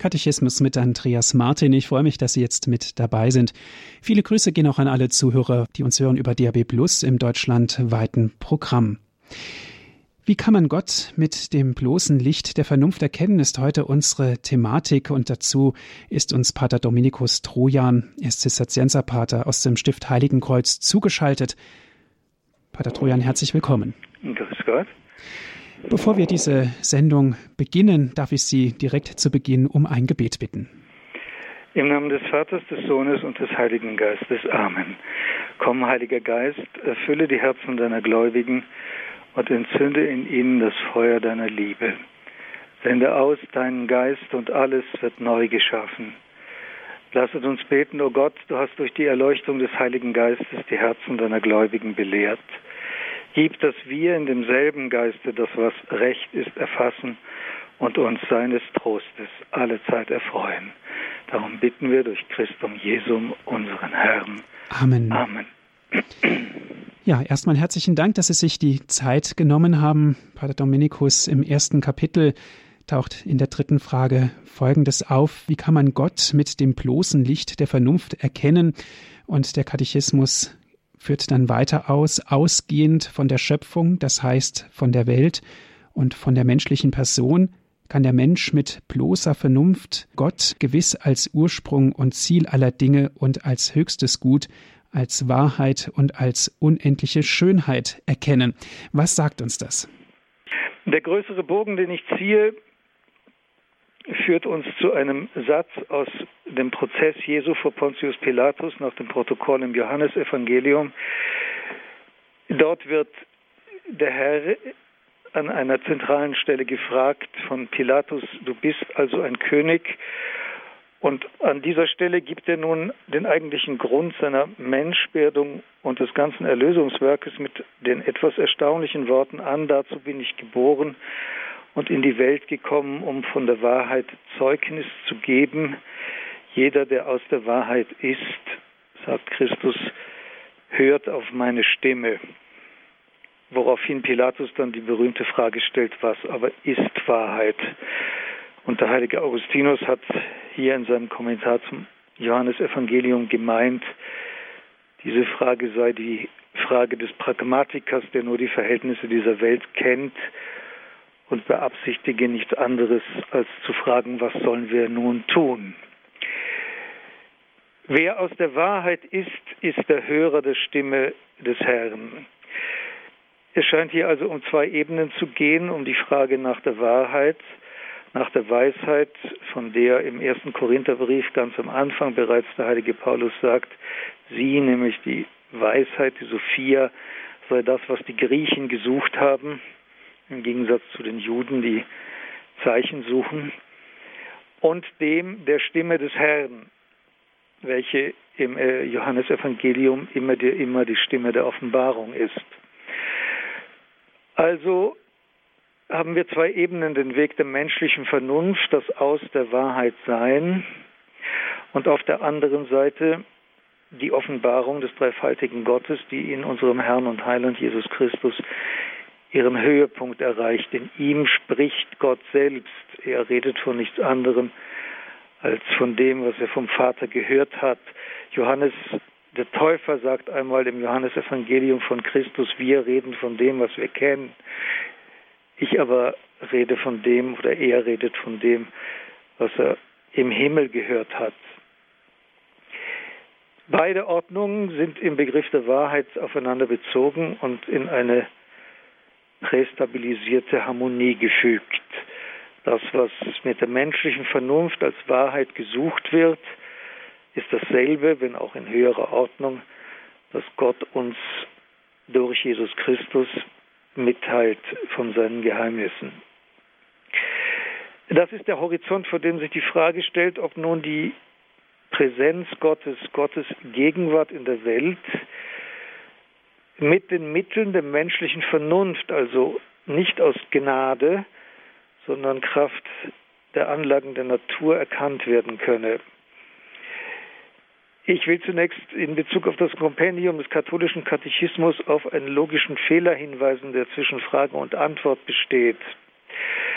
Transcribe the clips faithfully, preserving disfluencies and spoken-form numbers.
Katechismus mit Andreas Martin. Ich freue mich, dass Sie jetzt mit dabei sind. Viele Grüße gehen auch an alle Zuhörer, die uns hören über D A B Plus im deutschlandweiten Programm. Wie kann man Gott mit dem bloßen Licht der Vernunft erkennen, ist heute unsere Thematik. Und dazu ist uns Pater Dominikus Trojan, er ist Zisterzienserpater aus dem Stift Heiligenkreuz, zugeschaltet. Pater Trojan, herzlich willkommen. Grüß Gott. Bevor wir diese Sendung beginnen, darf ich Sie direkt zu Beginn um ein Gebet bitten. Im Namen des Vaters, des Sohnes und des Heiligen Geistes. Amen. Komm, Heiliger Geist, erfülle die Herzen deiner Gläubigen und entzünde in ihnen das Feuer deiner Liebe. Sende aus deinen Geist und alles wird neu geschaffen. Lasset uns beten, o Gott, du hast durch die Erleuchtung des Heiligen Geistes die Herzen deiner Gläubigen belehrt. Gib, dass wir in demselben Geiste das, was recht ist, erfassen und uns seines Trostes alle Zeit erfreuen. Darum bitten wir durch Christum Jesum, unseren Herrn. Amen. Amen. Ja, erstmal herzlichen Dank, dass Sie sich die Zeit genommen haben. Pater Dominikus, im ersten Kapitel taucht in der dritten Frage Folgendes auf: Wie kann man Gott mit dem bloßen Licht der Vernunft erkennen? Und der Katechismus führt dann weiter aus, ausgehend von der Schöpfung, das heißt von der Welt und von der menschlichen Person, kann der Mensch mit bloßer Vernunft Gott gewiss als Ursprung und Ziel aller Dinge und als höchstes Gut, als Wahrheit und als unendliche Schönheit erkennen. Was sagt uns das? Der größere Bogen, den ich ziehe, führt uns zu einem Satz aus dem Prozess Jesu vor Pontius Pilatus nach dem Protokoll im Johannesevangelium. Dort wird der Herr an einer zentralen Stelle gefragt von Pilatus: Du bist also ein König. Und an dieser Stelle gibt er nun den eigentlichen Grund seiner Menschwerdung und des ganzen Erlösungswerkes mit den etwas erstaunlichen Worten an: Dazu bin ich geboren und in die Welt gekommen, um von der Wahrheit Zeugnis zu geben. Jeder, der aus der Wahrheit ist, sagt Christus, hört auf meine Stimme. Woraufhin Pilatus dann die berühmte Frage stellt: Was aber ist Wahrheit? Und der heilige Augustinus hat hier in seinem Kommentar zum Johannesevangelium gemeint, diese Frage sei die Frage des Pragmatikers, der nur die Verhältnisse dieser Welt kennt und beabsichtige nichts anderes, als zu fragen, was sollen wir nun tun? Wer aus der Wahrheit ist, ist der Hörer der Stimme des Herrn. Es scheint hier also um zwei Ebenen zu gehen, um die Frage nach der Wahrheit, nach der Weisheit, von der im ersten Korintherbrief ganz am Anfang bereits der heilige Paulus sagt, sie, nämlich die Weisheit, die Sophia, sei das, was die Griechen gesucht haben, im Gegensatz zu den Juden, die Zeichen suchen, und dem der Stimme des Herrn, welche im Johannesevangelium immer die, immer die Stimme der Offenbarung ist. Also haben wir zwei Ebenen: den Weg der menschlichen Vernunft, das Aus der Wahrheit Sein, und auf der anderen Seite die Offenbarung des dreifaltigen Gottes, die in unserem Herrn und Heiland Jesus Christus ihren Höhepunkt erreicht. In ihm spricht Gott selbst. Er redet von nichts anderem als von dem, was er vom Vater gehört hat. Johannes der Täufer sagt einmal im Johannesevangelium von Christus: Wir reden von dem, was wir kennen. Ich aber rede von dem, oder er redet von dem, was er im Himmel gehört hat. Beide Ordnungen sind im Begriff der Wahrheit aufeinander bezogen und in eine prästabilisierte Harmonie gefügt. Das, was mit der menschlichen Vernunft als Wahrheit gesucht wird, ist dasselbe, wenn auch in höherer Ordnung, dass Gott uns durch Jesus Christus mitteilt von seinen Geheimnissen. Das ist der Horizont, vor dem sich die Frage stellt, ob nun die Präsenz Gottes, Gottes Gegenwart in der Welt mit den Mitteln der menschlichen Vernunft, also nicht aus Gnade, sondern Kraft der Anlagen der Natur erkannt werden könne. Ich will zunächst in Bezug auf das Kompendium des katholischen Katechismus auf einen logischen Fehler hinweisen, der zwischen Frage und Antwort besteht.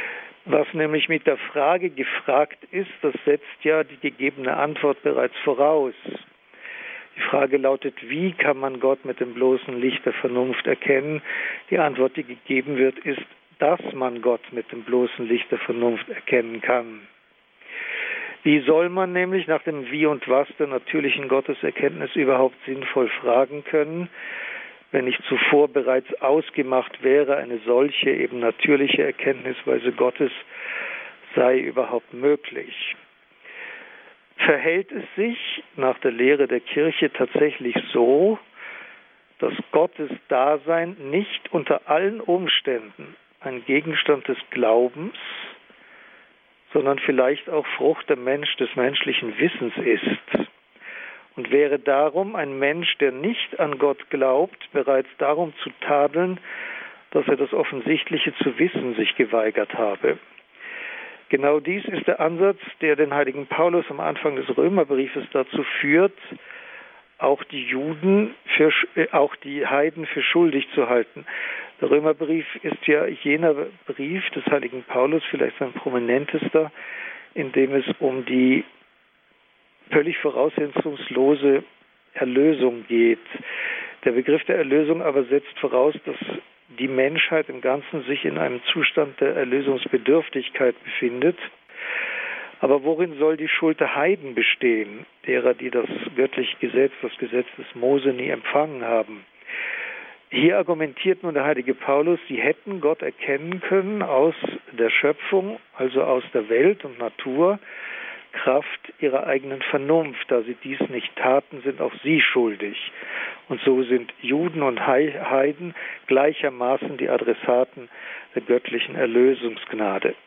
Was nämlich mit der Frage gefragt ist, das setzt ja die gegebene Antwort bereits voraus. Die Frage lautet, wie kann man Gott mit dem bloßen Licht der Vernunft erkennen? Die Antwort, die gegeben wird, ist, dass man Gott mit dem bloßen Licht der Vernunft erkennen kann. Wie soll man nämlich nach dem Wie und Was der natürlichen Gotteserkenntnis überhaupt sinnvoll fragen können, wenn nicht zuvor bereits ausgemacht wäre, eine solche eben natürliche Erkenntnisweise Gottes sei überhaupt möglich? Verhält es sich nach der Lehre der Kirche tatsächlich so, dass Gottes Dasein nicht unter allen Umständen ein Gegenstand des Glaubens, sondern vielleicht auch Frucht der Mensch des menschlichen Wissens ist? Und wäre darum ein Mensch, der nicht an Gott glaubt, bereits darum zu tadeln, dass er das Offensichtliche zu wissen sich geweigert habe? Genau dies ist der Ansatz, der den heiligen Paulus am Anfang des Römerbriefes dazu führt, auch die Juden, für, äh, auch die Heiden für schuldig zu halten. Der Römerbrief ist ja jener Brief des heiligen Paulus, vielleicht sein prominentester, in dem es um die völlig voraussetzungslose Erlösung geht. Der Begriff der Erlösung aber setzt voraus, dass die Menschheit im Ganzen sich in einem Zustand der Erlösungsbedürftigkeit befindet. Aber worin soll die Schuld der Heiden bestehen, derer, die das göttliche Gesetz, das Gesetz des Mose nie empfangen haben? Hier argumentiert nun der heilige Paulus, sie hätten Gott erkennen können aus der Schöpfung, also aus der Welt und Natur, Kraft ihrer eigenen Vernunft. Da sie dies nicht taten, sind auch sie schuldig. Und so sind Juden und Heiden gleichermaßen die Adressaten der göttlichen Erlösungsgnade.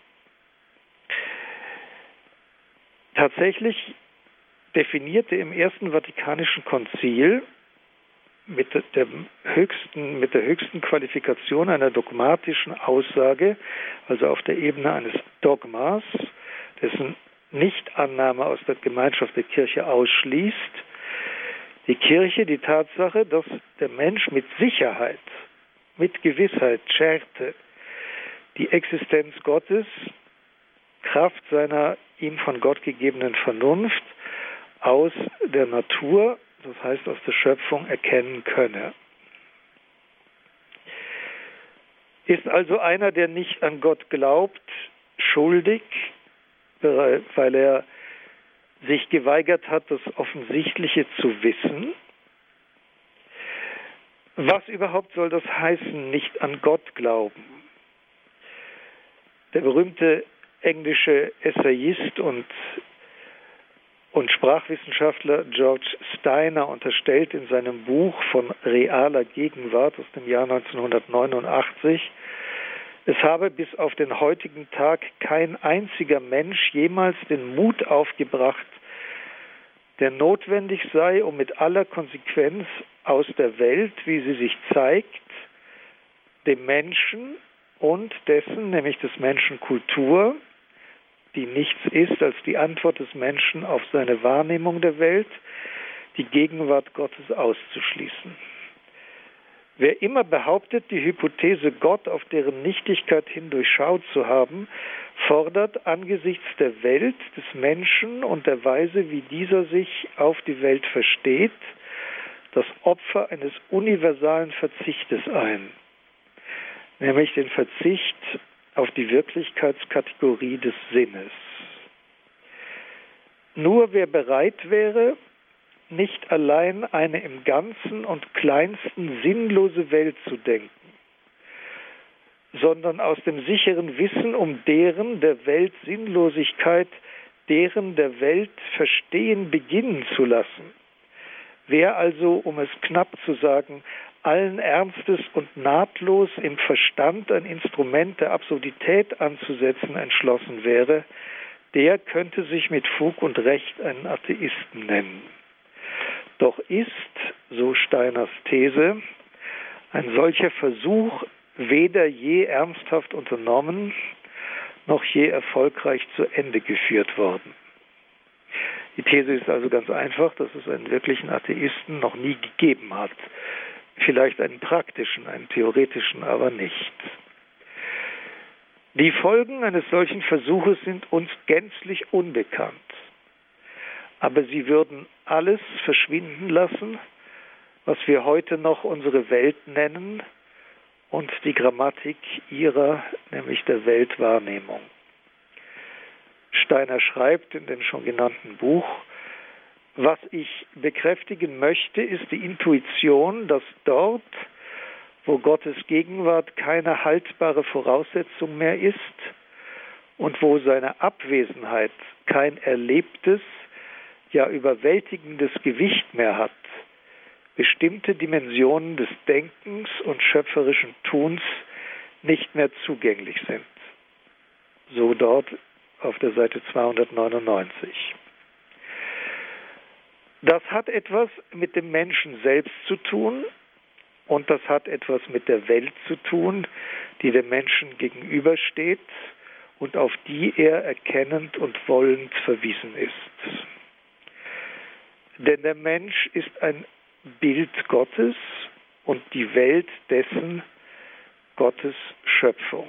Tatsächlich definierte im Ersten Vatikanischen Konzil mit der höchsten, mit der höchsten Qualifikation einer dogmatischen Aussage, also auf der Ebene eines Dogmas, dessen Nichtannahme aus der Gemeinschaft der Kirche ausschließt, die Kirche die Tatsache, dass der Mensch mit Sicherheit, mit Gewissheit, Certe, die Existenz Gottes, Kraft seiner ihm von Gott gegebenen Vernunft aus der Natur, das heißt aus der Schöpfung, erkennen könne. Ist also einer, der nicht an Gott glaubt, schuldig, weil er sich geweigert hat, das Offensichtliche zu wissen? Was überhaupt soll das heißen, nicht an Gott glauben? Der berühmte englische Essayist und, und Sprachwissenschaftler George Steiner unterstellt in seinem Buch von realer Gegenwart aus dem Jahr neunzehnhundertneunundachtzig, es habe bis auf den heutigen Tag kein einziger Mensch jemals den Mut aufgebracht, der notwendig sei, um mit aller Konsequenz aus der Welt, wie sie sich zeigt, dem Menschen und dessen, nämlich des Menschen Kultur, die nichts ist als die Antwort des Menschen auf seine Wahrnehmung der Welt, die Gegenwart Gottes auszuschließen. Wer immer behauptet, die Hypothese Gott auf deren Nichtigkeit hin durchschaut zu haben, fordert angesichts der Welt, des Menschen und der Weise, wie dieser sich auf die Welt versteht, das Opfer eines universalen Verzichtes ein, nämlich den Verzicht auf die Wirklichkeitskategorie des Sinnes. Nur wer bereit wäre, nicht allein eine im Ganzen und Kleinsten sinnlose Welt zu denken, sondern aus dem sicheren Wissen um deren der Welt Sinnlosigkeit, deren der Welt Verstehen beginnen zu lassen. Wer also, um es knapp zu sagen, allen Ernstes und nahtlos im Verstand ein Instrument der Absurdität anzusetzen entschlossen wäre, der könnte sich mit Fug und Recht einen Atheisten nennen. Doch ist, so Steiners These, ein solcher Versuch weder je ernsthaft unternommen, noch je erfolgreich zu Ende geführt worden. Die These ist also ganz einfach, dass es einen wirklichen Atheisten noch nie gegeben hat. Vielleicht einen praktischen, einen theoretischen, aber nicht. Die Folgen eines solchen Versuches sind uns gänzlich unbekannt. Aber sie würden alles verschwinden lassen, was wir heute noch unsere Welt nennen und die Grammatik ihrer, nämlich der Weltwahrnehmung. Steiner schreibt in dem schon genannten Buch: Was ich bekräftigen möchte, ist die Intuition, dass dort, wo Gottes Gegenwart keine haltbare Voraussetzung mehr ist und wo seine Abwesenheit kein erlebtes, ja überwältigendes Gewicht mehr hat, bestimmte Dimensionen des Denkens und schöpferischen Tuns nicht mehr zugänglich sind. So dort auf der Seite zweihundertneunundneunzig. Das hat etwas mit dem Menschen selbst zu tun und das hat etwas mit der Welt zu tun, die dem Menschen gegenübersteht und auf die er erkennend und wollend verwiesen ist. Denn der Mensch ist ein Bild Gottes und die Welt dessen Gottes Schöpfung.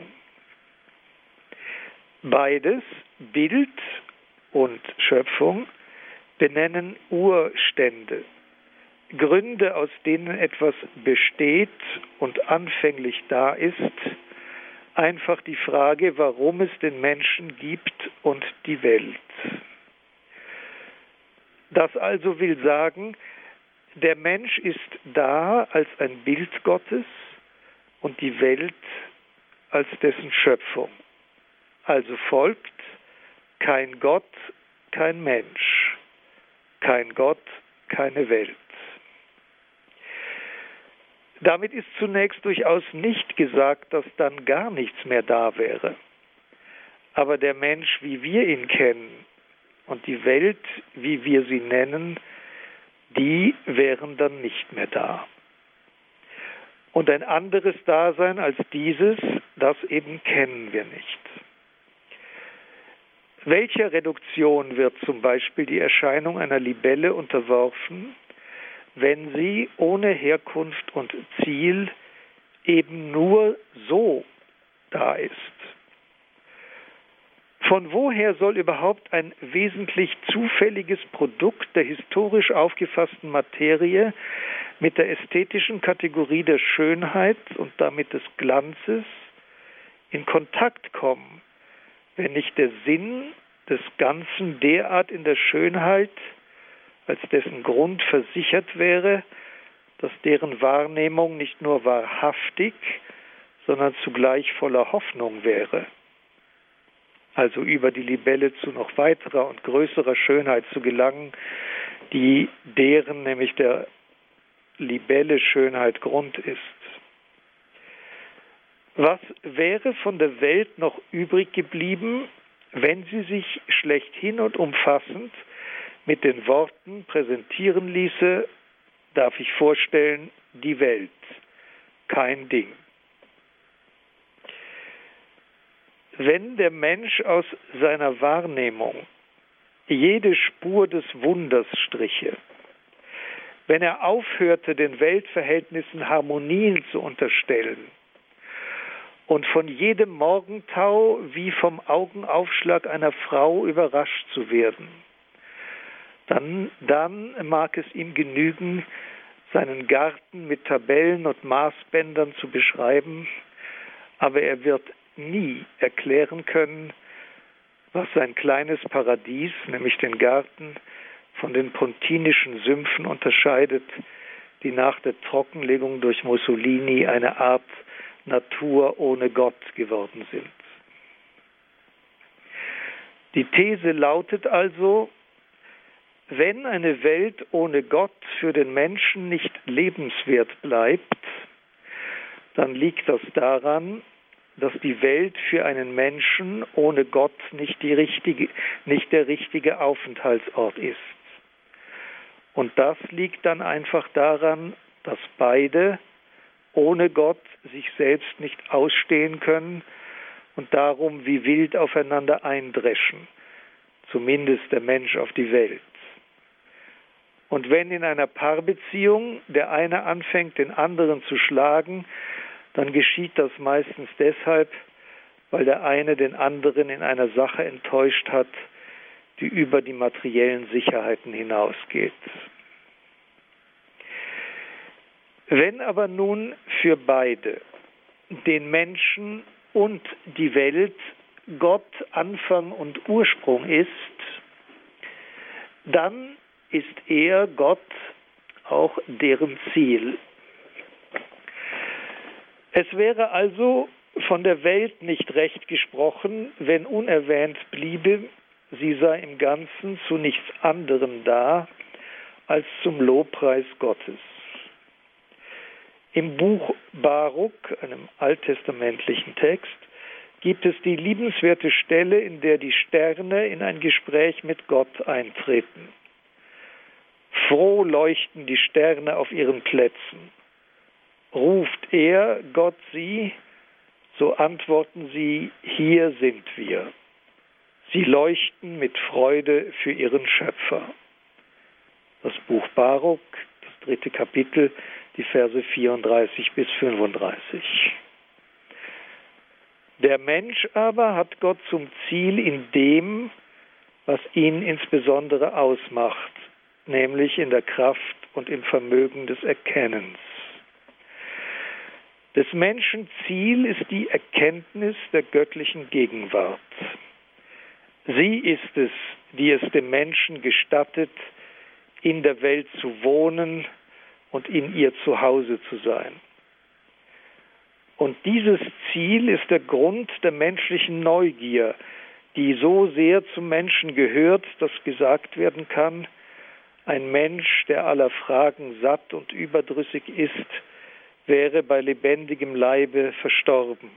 Beides, Bild und Schöpfung, benennen Urstände, Gründe, aus denen etwas besteht und anfänglich da ist, einfach die Frage, warum es den Menschen gibt und die Welt. Das also will sagen, der Mensch ist da als ein Bild Gottes und die Welt als dessen Schöpfung. Also folgt kein Gott, kein Mensch, kein Gott, keine Welt. Damit ist zunächst durchaus nicht gesagt, dass dann gar nichts mehr da wäre. Aber der Mensch, wie wir ihn kennen, und die Welt, wie wir sie nennen, die wären dann nicht mehr da. Und ein anderes Dasein als dieses, das eben kennen wir nicht. Welcher Reduktion wird zum Beispiel die Erscheinung einer Libelle unterworfen, wenn sie ohne Herkunft und Ziel eben nur so da ist? Von woher soll überhaupt ein wesentlich zufälliges Produkt der historisch aufgefassten Materie mit der ästhetischen Kategorie der Schönheit und damit des Glanzes in Kontakt kommen, wenn nicht der Sinn des Ganzen derart in der Schönheit als dessen Grund versichert wäre, dass deren Wahrnehmung nicht nur wahrhaftig, sondern zugleich voller Hoffnung wäre? Also über die Libelle zu noch weiterer und größerer Schönheit zu gelangen, die deren, nämlich der Libelle Schönheit Grund ist. Was wäre von der Welt noch übrig geblieben, wenn sie sich schlechthin und umfassend mit den Worten präsentieren ließe, darf ich vorstellen, die Welt, kein Ding. Wenn der Mensch aus seiner Wahrnehmung jede Spur des Wunders striche, wenn er aufhörte, den Weltverhältnissen Harmonien zu unterstellen und von jedem Morgentau wie vom Augenaufschlag einer Frau überrascht zu werden, dann, dann mag es ihm genügen, seinen Garten mit Tabellen und Maßbändern zu beschreiben, aber er wird nie erklären können, was sein kleines Paradies, nämlich den Garten, von den pontinischen Sümpfen unterscheidet, die nach der Trockenlegung durch Mussolini eine Art Natur ohne Gott geworden sind. Die These lautet also, wenn eine Welt ohne Gott für den Menschen nicht lebenswert bleibt, dann liegt das daran, dass die Welt für einen Menschen ohne Gott nicht, die richtige, nicht der richtige Aufenthaltsort ist. Und das liegt dann einfach daran, dass beide ohne Gott sich selbst nicht ausstehen können und darum wie wild aufeinander eindreschen, zumindest der Mensch auf die Welt. Und wenn in einer Paarbeziehung der eine anfängt, den anderen zu schlagen, dann geschieht das meistens deshalb, weil der eine den anderen in einer Sache enttäuscht hat, die über die materiellen Sicherheiten hinausgeht. Wenn aber nun für beide, den Menschen und die Welt, Gott Anfang und Ursprung ist, dann ist er, Gott, auch deren Ziel. Es wäre also von der Welt nicht recht gesprochen, wenn unerwähnt bliebe, sie sei im Ganzen zu nichts anderem da, als zum Lobpreis Gottes. Im Buch Baruk, einem alttestamentlichen Text, gibt es die liebenswerte Stelle, in der die Sterne in ein Gespräch mit Gott eintreten. Froh leuchten die Sterne auf ihren Plätzen. Ruft er, Gott, sie, so antworten sie, hier sind wir. Sie leuchten mit Freude für ihren Schöpfer. Das Buch Baruk, das dritte Kapitel, die Verse vierunddreißig bis fünfunddreißig. Der Mensch aber hat Gott zum Ziel in dem, was ihn insbesondere ausmacht, nämlich in der Kraft und im Vermögen des Erkennens. Des Menschen Ziel ist die Erkenntnis der göttlichen Gegenwart. Sie ist es, die es dem Menschen gestattet, in der Welt zu wohnen und in ihr zu Hause zu sein. Und dieses Ziel ist der Grund der menschlichen Neugier, die so sehr zum Menschen gehört, dass gesagt werden kann, ein Mensch, der aller Fragen satt und überdrüssig ist, wäre bei lebendigem Leibe verstorben.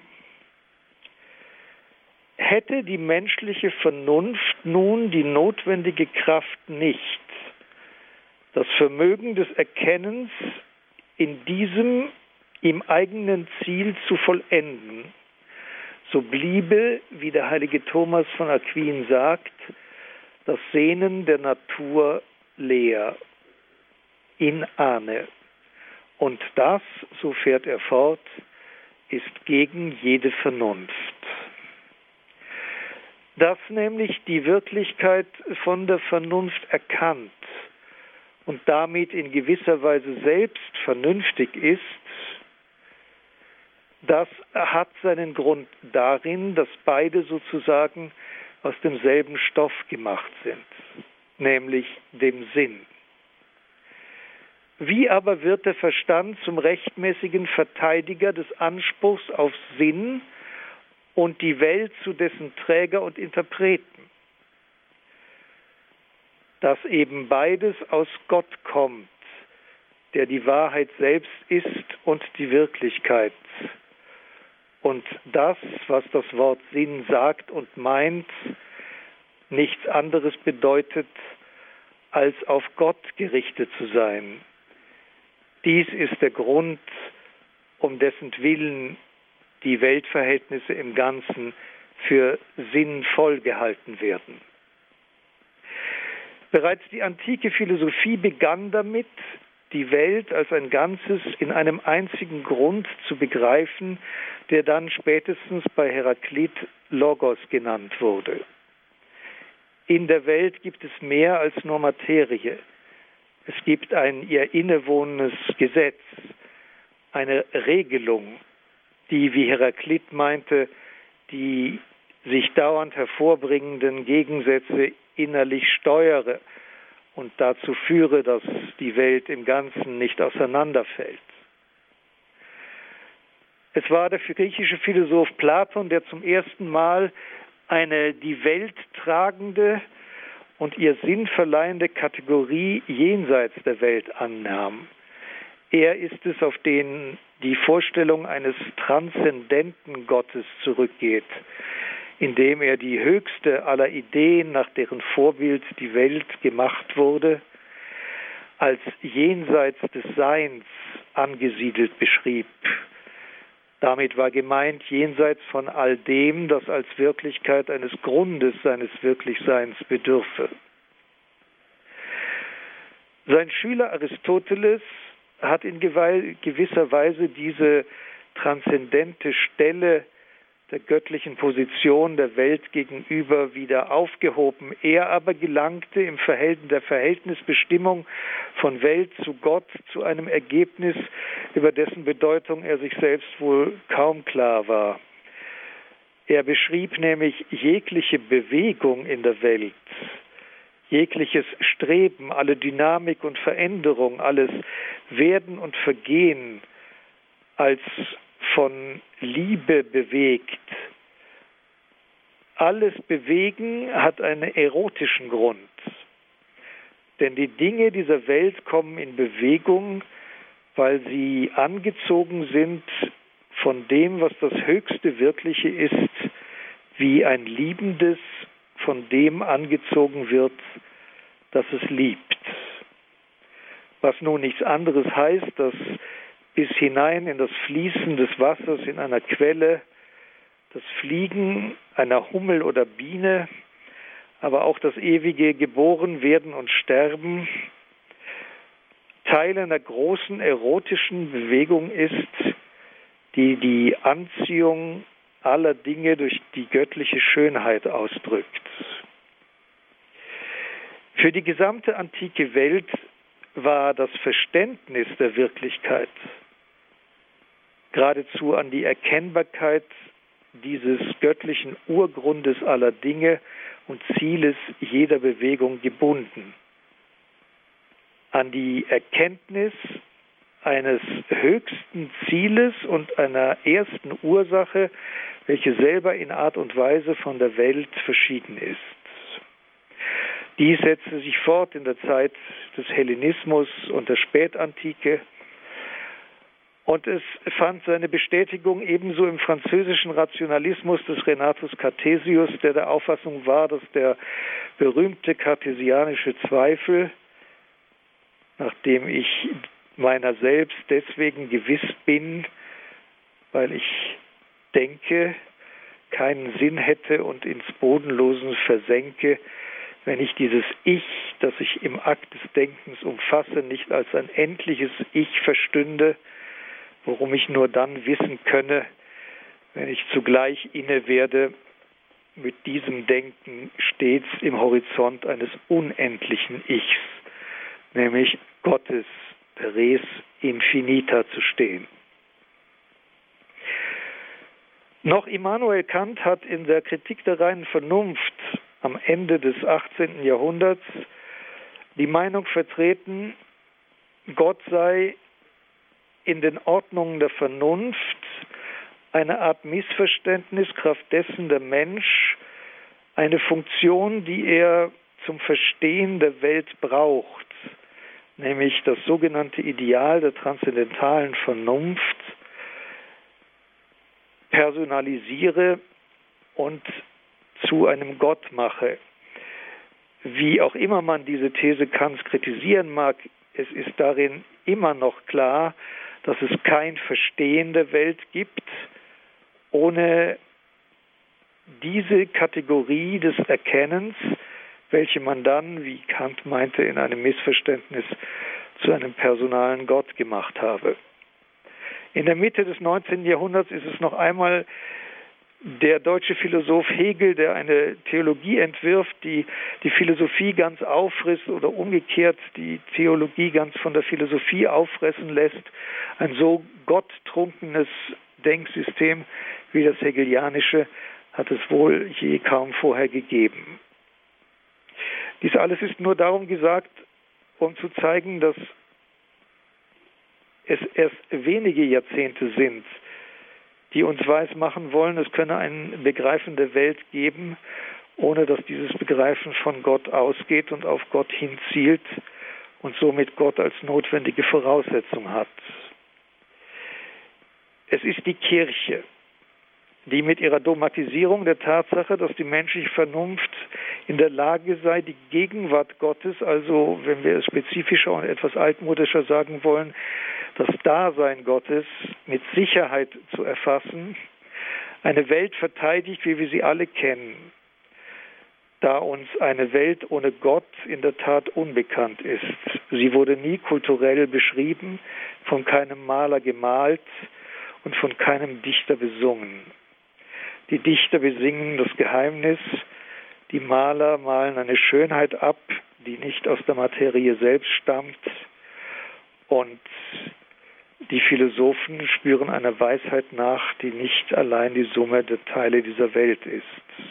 Hätte die menschliche Vernunft nun die notwendige Kraft nicht, das Vermögen des Erkennens in diesem im eigenen Ziel zu vollenden, so bliebe, wie der heilige Thomas von Aquin sagt, das Sehnen der Natur leer, inane. Und das, so fährt er fort, ist gegen jede Vernunft. Dass nämlich die Wirklichkeit von der Vernunft erkannt und damit in gewisser Weise selbst vernünftig ist, das hat seinen Grund darin, dass beide sozusagen aus demselben Stoff gemacht sind, nämlich dem Sinn. Wie aber wird der Verstand zum rechtmäßigen Verteidiger des Anspruchs auf Sinn und die Welt zu dessen Träger und Interpreten? Dass eben beides aus Gott kommt, der die Wahrheit selbst ist und die Wirklichkeit. Und das, was das Wort Sinn sagt und meint, nichts anderes bedeutet, als auf Gott gerichtet zu sein. Dies ist der Grund, um dessen Willen die Weltverhältnisse im Ganzen für sinnvoll gehalten werden. Bereits die antike Philosophie begann damit, die Welt als ein Ganzes in einem einzigen Grund zu begreifen, der dann spätestens bei Heraklit Logos genannt wurde. In der Welt gibt es mehr als nur Materie. Es gibt ein ihr innewohnendes Gesetz, eine Regelung, die, wie Heraklit meinte, die sich dauernd hervorbringenden Gegensätze innerlich steuere und dazu führe, dass die Welt im Ganzen nicht auseinanderfällt. Es war der griechische Philosoph Platon, der zum ersten Mal eine die Welt tragende und ihr sinnverleihende Kategorie jenseits der Welt annahm. Er ist es, auf den die Vorstellung eines transzendenten Gottes zurückgeht, indem er die höchste aller Ideen, nach deren Vorbild die Welt gemacht wurde, als jenseits des Seins angesiedelt beschrieb. Damit war gemeint, jenseits von all dem, das als Wirklichkeit eines Grundes seines Wirklichseins bedürfe. Sein Schüler Aristoteles hat in gewisser Weise diese transzendente Stelle der göttlichen Position der Welt gegenüber wieder aufgehoben. Er aber gelangte im Verhältnis der Verhältnisbestimmung von Welt zu Gott zu einem Ergebnis, über dessen Bedeutung er sich selbst wohl kaum klar war. Er beschrieb nämlich jegliche Bewegung in der Welt, jegliches Streben, alle Dynamik und Veränderung, alles Werden und Vergehen als von Liebe bewegt. Alles Bewegen hat einen erotischen Grund. Denn die Dinge dieser Welt kommen in Bewegung, weil sie angezogen sind von dem, was das höchste Wirkliche ist, wie ein Liebendes von dem angezogen wird, das es liebt. Was nun nichts anderes heißt, dass bis hinein in das Fließen des Wassers in einer Quelle, das Fliegen einer Hummel oder Biene, aber auch das ewige Geborenwerden und Sterben Teil einer großen erotischen Bewegung ist, die die Anziehung aller Dinge durch die göttliche Schönheit ausdrückt. Für die gesamte antike Welt war das Verständnis der Wirklichkeit, geradezu an die Erkennbarkeit dieses göttlichen Urgrundes aller Dinge und Zieles jeder Bewegung gebunden, an die Erkenntnis eines höchsten Zieles und einer ersten Ursache, welche selber in Art und Weise von der Welt verschieden ist. Dies setzte sich fort in der Zeit des Hellenismus und der Spätantike und es fand seine Bestätigung ebenso im französischen Rationalismus des Renatus Cartesius, der der Auffassung war, dass der berühmte kartesianische Zweifel, nachdem ich meiner selbst deswegen gewiss bin, weil ich denke, keinen Sinn hätte und ins Bodenlosen versenke, wenn ich dieses Ich, das ich im Akt des Denkens umfasse, nicht als ein endliches Ich verstünde, worum ich nur dann wissen könne, wenn ich zugleich inne werde mit diesem Denken stets im Horizont eines unendlichen Ichs, nämlich Gottes res infinita zu stehen. Noch Immanuel Kant hat in der Kritik der reinen Vernunft am Ende des achtzehnten Jahrhunderts die Meinung vertreten, Gott sei in den Ordnungen der Vernunft eine Art Missverständnis, kraft dessen der Mensch eine Funktion, die er zum Verstehen der Welt braucht, nämlich das sogenannte Ideal der transzendentalen Vernunft, personalisiere und zu einem Gott mache. Wie auch immer man diese These Kants kritisieren mag, es ist darin immer noch klar, dass es kein Verstehen der Welt gibt, ohne diese Kategorie des Erkennens, welche man dann, wie Kant meinte, in einem Missverständnis zu einem personalen Gott gemacht habe. In der Mitte des neunzehnten Jahrhunderts ist es noch einmal der deutsche Philosoph Hegel, der eine Theologie entwirft, die die Philosophie ganz auffrisst oder umgekehrt die Theologie ganz von der Philosophie auffressen lässt. Ein so gotttrunkenes Denksystem wie das hegelianische hat es wohl je kaum vorher gegeben. Dies alles ist nur darum gesagt, um zu zeigen, dass es erst wenige Jahrzehnte sind, die uns weismachen wollen, es könne ein Begreifen der Welt geben, ohne dass dieses Begreifen von Gott ausgeht und auf Gott hinzielt und somit Gott als notwendige Voraussetzung hat. Es ist die Kirche, die mit ihrer Dogmatisierung der Tatsache, dass die menschliche Vernunft in der Lage sei, die Gegenwart Gottes, also wenn wir es spezifischer und etwas altmodischer sagen wollen, das Dasein Gottes mit Sicherheit zu erfassen, eine Welt verteidigt, wie wir sie alle kennen, da uns eine Welt ohne Gott in der Tat unbekannt ist. Sie wurde nie kulturell beschrieben, von keinem Maler gemalt und von keinem Dichter besungen. Die Dichter besingen das Geheimnis, die Maler malen eine Schönheit ab, die nicht aus der Materie selbst stammt, und die Philosophen spüren einer Weisheit nach, die nicht allein die Summe der Teile dieser Welt ist.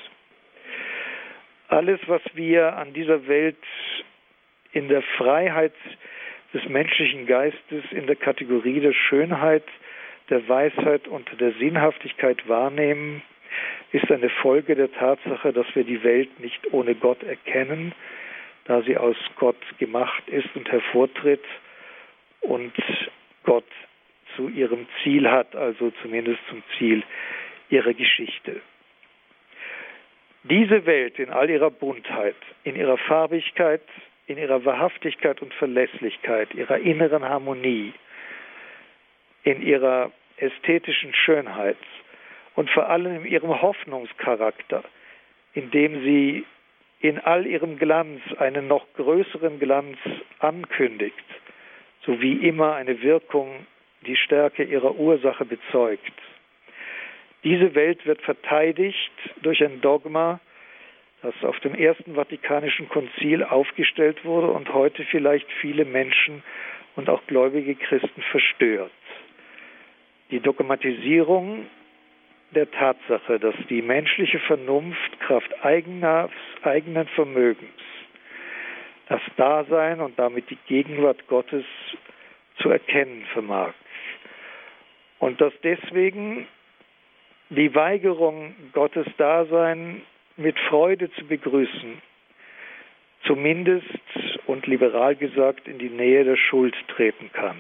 Alles, was wir an dieser Welt in der Freiheit des menschlichen Geistes, in der Kategorie der Schönheit, der Weisheit und der Sinnhaftigkeit wahrnehmen, ist eine Folge der Tatsache, dass wir die Welt nicht ohne Gott erkennen, da sie aus Gott gemacht ist und hervortritt und Gott zu ihrem Ziel hat, also zumindest zum Ziel ihrer Geschichte. Diese Welt in all ihrer Buntheit, in ihrer Farbigkeit, in ihrer Wahrhaftigkeit und Verlässlichkeit, ihrer inneren Harmonie, in ihrer ästhetischen Schönheit und vor allem in ihrem Hoffnungscharakter, indem sie in all ihrem Glanz einen noch größeren Glanz ankündigt, sowie immer eine Wirkung die Stärke ihrer Ursache bezeugt. Diese Welt wird verteidigt durch ein Dogma, das auf dem Ersten Vatikanischen Konzil aufgestellt wurde und heute vielleicht viele Menschen und auch gläubige Christen verstört. Die Dogmatisierung der Tatsache, dass die menschliche Vernunft Kraft eigener, eigenen Vermögens das Dasein und damit die Gegenwart Gottes zu erkennen vermag. Und dass deswegen die Weigerung, Gottes Dasein mit Freude zu begrüßen, zumindest und liberal gesagt in die Nähe der Schuld treten kann.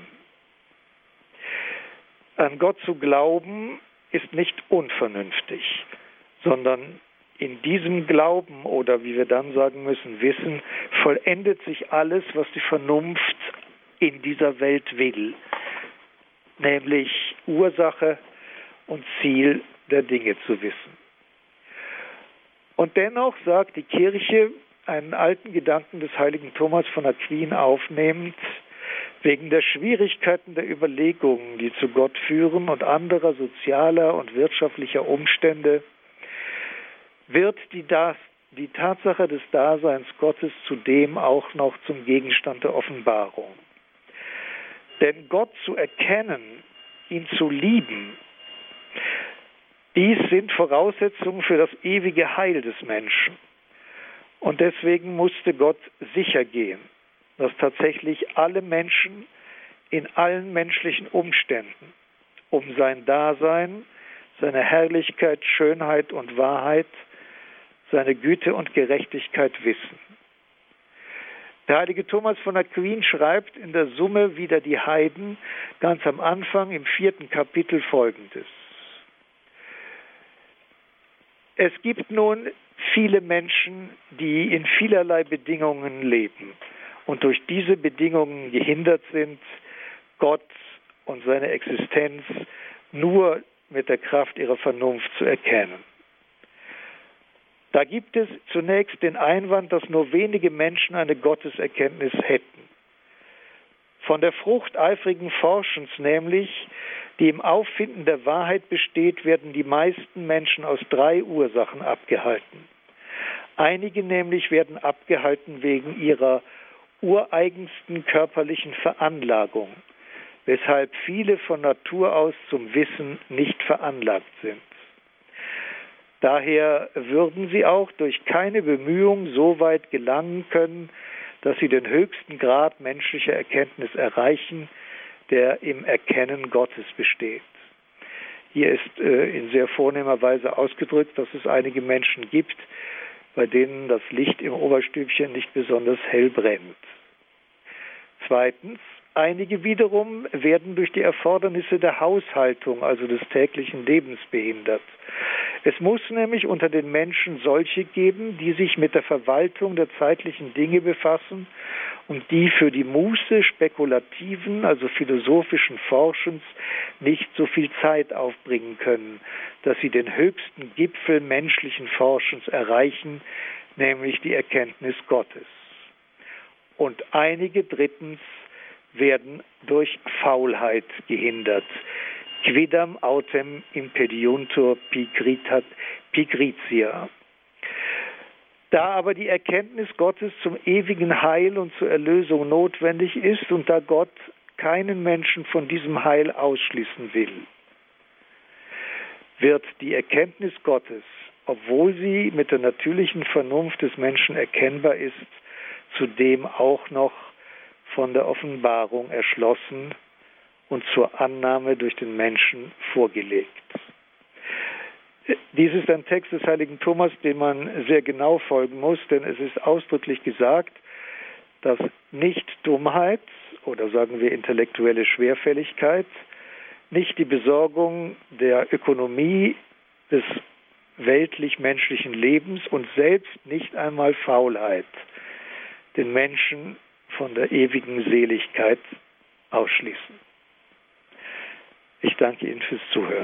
An Gott zu glauben ist nicht unvernünftig, sondern in diesem Glauben oder wie wir dann sagen müssen, Wissen, vollendet sich alles, was die Vernunft in dieser Welt will, nämlich Ursache und Ziel der Dinge zu wissen. Und dennoch sagt die Kirche, einen alten Gedanken des heiligen Thomas von Aquin aufnehmend, wegen der Schwierigkeiten der Überlegungen, die zu Gott führen und anderer sozialer und wirtschaftlicher Umstände, wird die, das, die Tatsache des Daseins Gottes zudem auch noch zum Gegenstand der Offenbarung. Denn Gott zu erkennen, ihn zu lieben, dies sind Voraussetzungen für das ewige Heil des Menschen. Und deswegen musste Gott sicher gehen, dass tatsächlich alle Menschen in allen menschlichen Umständen um sein Dasein, seine Herrlichkeit, Schönheit und Wahrheit, seine Güte und Gerechtigkeit wissen. Der heilige Thomas von Aquin schreibt in der Summe Wider die Heiden ganz am Anfang im vierten Kapitel Folgendes. Es gibt nun viele Menschen, die in vielerlei Bedingungen leben und durch diese Bedingungen gehindert sind, Gott und seine Existenz nur mit der Kraft ihrer Vernunft zu erkennen. Da gibt es zunächst den Einwand, dass nur wenige Menschen eine Gotteserkenntnis hätten. Von der Frucht eifrigen Forschens nämlich, die im Auffinden der Wahrheit besteht, werden die meisten Menschen aus drei Ursachen abgehalten. Einige nämlich werden abgehalten wegen ihrer ureigensten körperlichen Veranlagung, weshalb viele von Natur aus zum Wissen nicht veranlagt sind. Daher würden sie auch durch keine Bemühung so weit gelangen können, dass sie den höchsten Grad menschlicher Erkenntnis erreichen, der im Erkennen Gottes besteht. Hier ist äh, in sehr vornehmer Weise ausgedrückt, dass es einige Menschen gibt, bei denen das Licht im Oberstübchen nicht besonders hell brennt. Zweitens, einige wiederum werden durch die Erfordernisse der Haushaltung, also des täglichen Lebens, behindert. Es muss nämlich unter den Menschen solche geben, die sich mit der Verwaltung der zeitlichen Dinge befassen und die für die Muße spekulativen, also philosophischen Forschens nicht so viel Zeit aufbringen können, dass sie den höchsten Gipfel menschlichen Forschens erreichen, nämlich die Erkenntnis Gottes. Und einige drittens werden durch Faulheit gehindert, quidam autem impediuntur pigritat, pigritia. Da aber die Erkenntnis Gottes zum ewigen Heil und zur Erlösung notwendig ist und da Gott keinen Menschen von diesem Heil ausschließen will, wird die Erkenntnis Gottes, obwohl sie mit der natürlichen Vernunft des Menschen erkennbar ist, zudem auch noch von der Offenbarung erschlossen und zur Annahme durch den Menschen vorgelegt. Dies ist ein Text des heiligen Thomas, dem man sehr genau folgen muss, denn es ist ausdrücklich gesagt, dass nicht Dummheit oder sagen wir intellektuelle Schwerfälligkeit, nicht die Besorgung der Ökonomie des weltlich-menschlichen Lebens und selbst nicht einmal Faulheit den Menschen von der ewigen Seligkeit ausschließen. Ich danke Ihnen fürs Zuhören.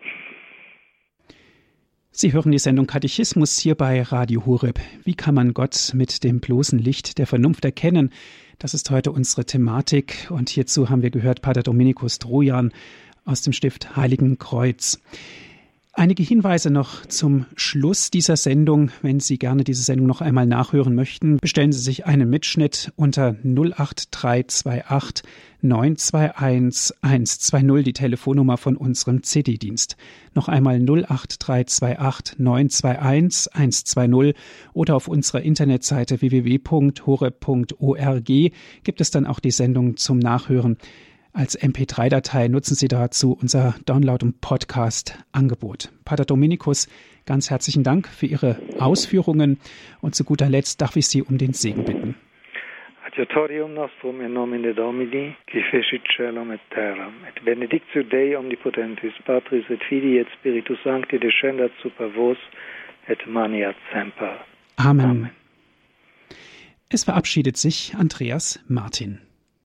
Sie hören die Sendung Katechismus hier bei Radio Horeb. Wie kann man Gott mit dem bloßen Licht der Vernunft erkennen? Das ist heute unsere Thematik und hierzu haben wir gehört Pater Dominikus Trojan aus dem Stift Heiligen Kreuz. Einige Hinweise noch zum Schluss dieser Sendung. Wenn Sie gerne diese Sendung noch einmal nachhören möchten, bestellen Sie sich einen Mitschnitt unter null acht drei zwei acht neun zwei eins eins zwei null, die Telefonnummer von unserem C D-Dienst. Noch einmal null acht drei zwei acht neun zwei eins eins zwei null oder auf unserer Internetseite w w w punkt horeb punkt org gibt es dann auch die Sendung zum Nachhören. Als M P drei Datei nutzen Sie dazu unser Download- und Podcast-Angebot. Pater Dominikus, ganz herzlichen Dank für Ihre Ausführungen und zu guter Letzt darf ich Sie um den Segen bitten. Adiutorium nostrum in nomine Domini, qui fecit caelum et terram, et benedictio Dei omnipotentis, Patris et Filii et Spiritus Sancti descendat super vos, et maniat semper. Amen. Amen. Es verabschiedet sich Andreas Martin.